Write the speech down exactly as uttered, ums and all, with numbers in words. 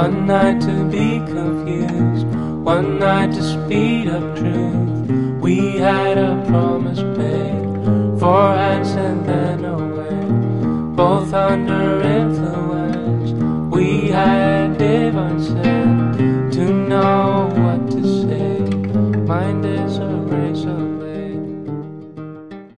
One night to be confused, one night to speed up truth. We had a promise paid, four hands and then away. Both under influence, we had divine sense.